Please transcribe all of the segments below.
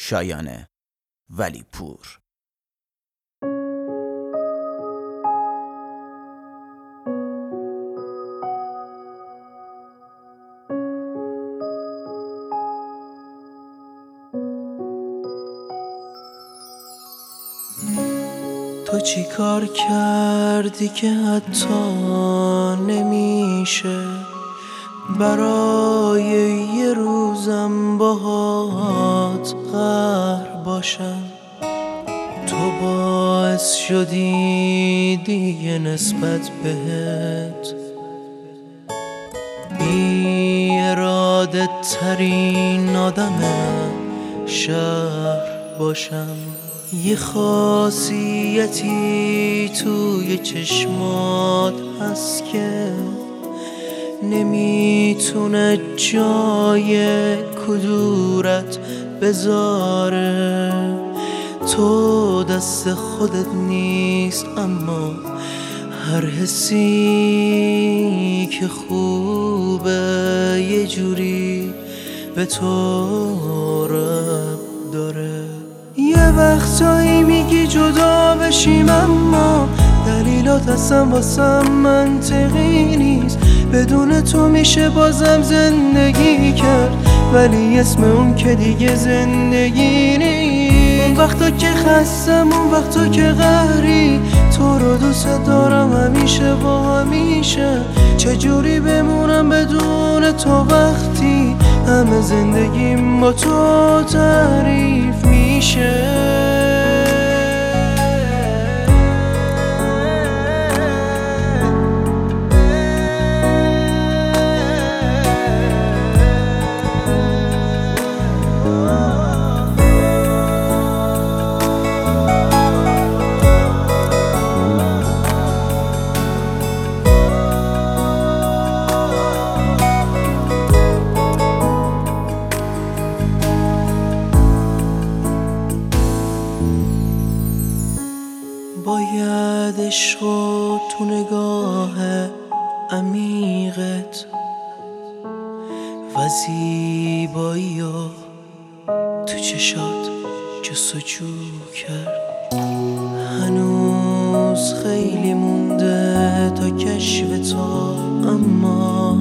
شایان ولیپور. تو چی کار کردی که حتی نمیشه برای یه روزم باهات قهر باشم؟ تو باعث شدی دیگه نسبت بهت بی اراده ترین آدم شهر باشم. یه خاصیتی توی چشمات هست که نمیتونه جای کدورت بذاره. تو دست خودت نیست اما هر حسی که خوبه یه جوری به تو ربط داره. یه وقتایی میگی جدا بشیم اما دلیلات هستن واسم منطقی نیست. بدون تو میشه بازم زندگی کرد ولی اسم اون که دیگه زندگی نیست. اون وقتا که خستم، اون وقتا که قهری، تو رو دوست دارم همیشه و همیشه. چجوری بمونم بدون تو وقتی همه زندگیم با تو تعریف میشه؟ باید عشق و تو نگاه عمیقت و زیبایی و تو چشات جستجو کرد. هنوز خیلی مونده تا کشف تو اما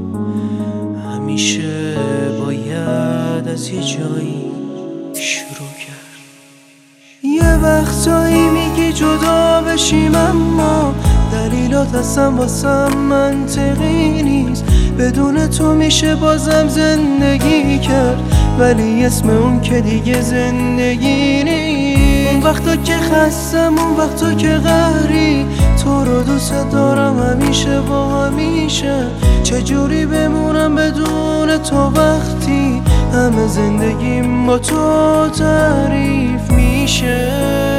همیشه باید از یه جایی شروع کرد. یه وقتایی میگی جدا بشیم اما دلیلات هستن واسم منطقی نیست. بدون تو میشه بازم زندگی کرد ولی اسم اون که دیگه زندگی نیست. اون وقتا که خستم، اون وقتا که قهری، تو رو دوست دارم همیشه و همیشه. چجوری بمونم بدون تو وقتی همه زندگیم با تو تعریف میشه؟